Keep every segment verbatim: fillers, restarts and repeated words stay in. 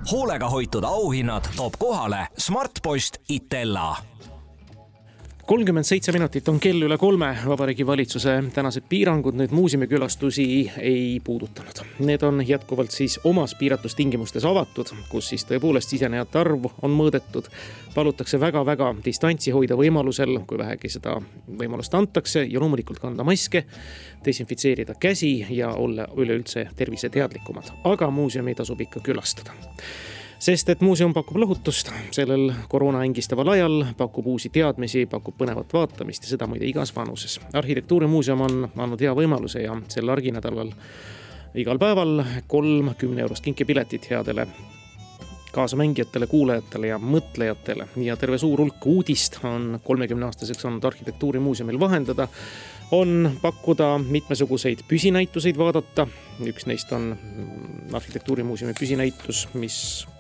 hoolega hoitud auhinnad toob kohale Smartpost Itella. kolmkümmend seitse minutit on kell üle kolme. Vabariigi valitsuse tänased piirangud nüüd muuseumikülastusi ei puudutanud. Need on jätkuvalt siis omas piiratustingimustes avatud, kus siis tõepoolest sisenejate arv on mõõdetud. Palutakse väga-väga distantsi hoida võimalusel, kui vähegi seda võimalust antakse, ja loomulikult kanda maske, desinfitseerida käsi ja olla üleüldse terviseteadlikumad. Aga muuseumi tasub ikka külastada. Sest et muuseum pakub lohutust sellel koroona ängistaval ajal, pakub uusi teadmisi, pakub põnevat vaatamist ja seda muide igas vanuses. Arhitektuurimuuseum on andnud hea võimaluse ja sel arginädalal igal päeval kolm kümne eurost kinkepiletit headele kaasamängijatele, kuulajatele ja mõtlejatele. Ja terve suur hulk uudist on kolmekümne aastaseks olnud Arhitektuurimuuseumil vahendada. On pakkuda mitmesuguseid püsinäituseid vaadata. Üks neist on Arhitektuurimuuseumi püsinäitus, mis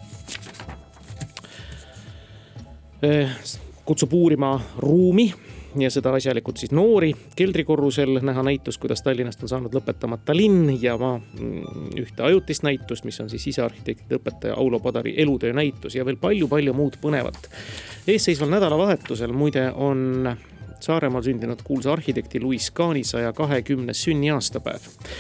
kutsub uurima ruumi ja seda asjalikult siis noori. Keldrikorrusel näha näitus, kuidas Tallinnast on saanud lõpetamata linn ja ma ühte ajutist näitust, mis on siis sisearhitektide õpetaja Aulo Padari elutöö näitus ja veel palju-palju muud põnevat. Eesseisval nädalavahetusel muide on Saaremaal sündinud kuulsa arhitekti Louis Kahni saja kahekümnes sünniaastapäev.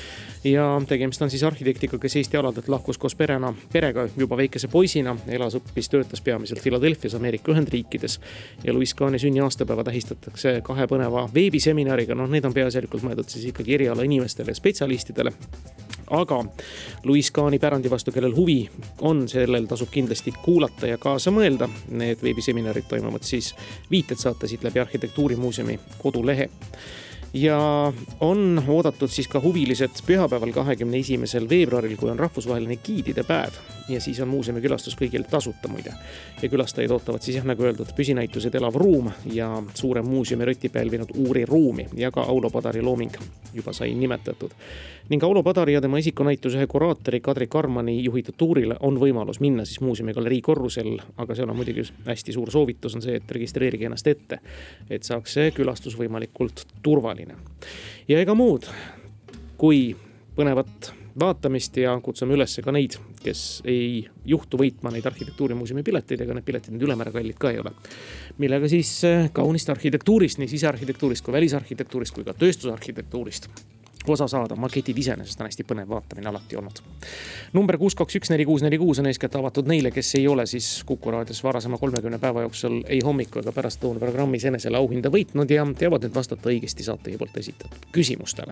Ja tegemist on siis arhitektiga, kes Eesti aladelt lahkus koos perena, perega juba väikese poisina, elas, õppis, töötas peamiselt Philadelphias, Ameerika Ühendriikides. Ja Louis Kahni sünni aastapäeva tähistatakse kahe põneva veebiseminariga. No, need on peaasjalikult mõeldud siis ikkagi eriala inimestele ja spetsialistidele. Aga Louis Kahni pärandi vastu, kellel huvi on, sellel tasub kindlasti kuulata ja kaasa mõelda. Need veebiseminarid toimuvad siis viited saate siit läbi Arhitektuurimuuseumi kodulehe. Ja on oodatud siis ka huvilised pühapäeval kahekümne esimesel veebruaril, kui on rahvusvaheline giidide päev. Ja siis on muuseumi külastus kõigil tasuta muide. Ja külastajaid ootavad siis jah, nagu öeldud, püsinäitused Elav ruum ja suurem muuseumi röti pälvinud Uuri ruumi ja ka Aulo Padari looming juba sai nimetatud. Ning Aulo Padari ja tema isikunäituse ühe kuraatori Kadri Karmani juhitud tuurile on võimalus minna siis muuseumi galerii korrusel, aga seal on muidugi hästi suur soovitus on see, et registreerige ennast ette, et saaks see külastus võimalikult turvaline. Ja ega muud kui põnevat vaatamist ja kutsume üles ka neid, kes ei juhtu võitma neid Arhitektuurimuuseumi pileteid, ega need piletid nüüd ülemäära kallid ka ei ole. Millega siis kaunist arhitektuurist, nii sisearhitektuurist kui välisarhitektuurist kui ka tööstusarhitektuurist osa saada. Maketid iseenesest on hästi põnev vaatamine alati olnud. Number kuus kaks üks neli kuus neli kuus on eeskätt avatud neile, kes ei ole siis Kuku raadios varasema kolmekümne päeva jooksul ei hommiku ega pärast toon programmis enesele auhinda võitnud ja teavad nüüd vastata õigesti saate poolt esitatud küsimustele.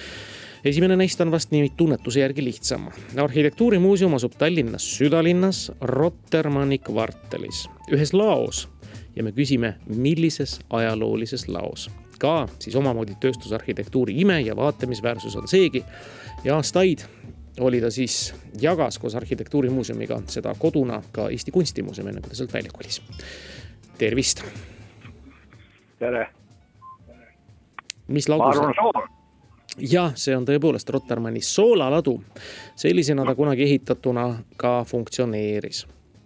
Esimene neist on vast nii tunnetuse järgi lihtsam. Arhitektuurimuuseum asub Tallinnas südalinnas Rotermanni kvartalis ühes laos ja me küsime, millises ajaloolises laos. Ka siis omamoodi tööstusarhitektuuri ime ja vaatamisväärsus on seegi ja aastaid oli ta siis jagas koos Arhitektuurimuuseumiga seda koduna ka Eesti Kunstimuuseum, enne kui ta sealt välja kolis. Tervist! Tere! Mis ladu see? Ja see on tõepoolest Rotermanni soolaladu. Sellisena ta kunagi ehitatuna ka funktsioneeris.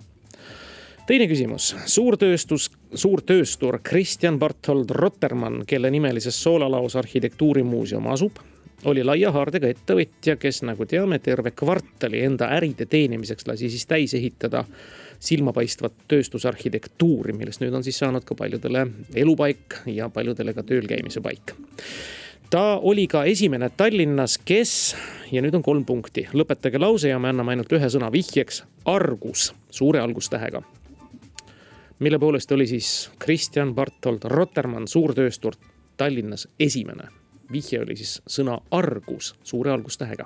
Teine küsimus. Suurtööstus, suurtööstur Christian Barthold Rotermann, kelle nimelises soolalaos Arhitektuurimuuseum asub, oli laia haardega ettevõtja, kes nagu teame terve kvartali enda äride teenimiseks lasi siis täis ehitada silmapaistvat tööstusarhitektuuri, millest nüüd on siis saanud ka paljudele elupaik ja paljudele ka tööl käimise paik. Ta oli ka esimene Tallinnas, kes, ja nüüd on kolm punkti, lõpetage lause ja me anname ainult ühe sõna vihjeks, Argus, suure algustähega. Mille poolest oli siis Christian Barthold Rotermann, suurtööstur Tallinnas esimene. Vihje oli siis sõna Argus, suure algustähega.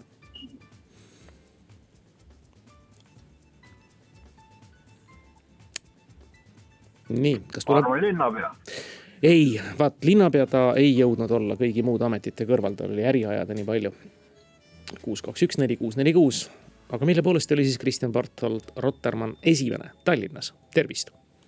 Nii, kas tuleb? Arvo linnapea. Ei, vaat linnapea ta ei jõudnud olla kõigi muud ametite kõrval, ta oli äriajada nii palju. kuus kaks üks neli kuus neli kuus, aga mille poolest oli siis Christian Barthold Rotermann esimene Tallinnas? Tervist!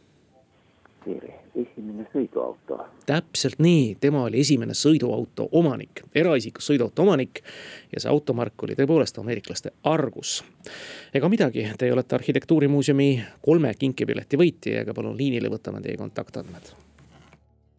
Esimene sõiduauto. Täpselt nii, tema oli esimene sõiduauto omanik, eraisikus sõiduauto omanik ja see automark oli tõepoolest ameeriklaste Argus. Ega midagi, te olete Arhitektuurimuuseumi kolme kinkepileti võitja ja palun liinile võtame teie kontaktandmed.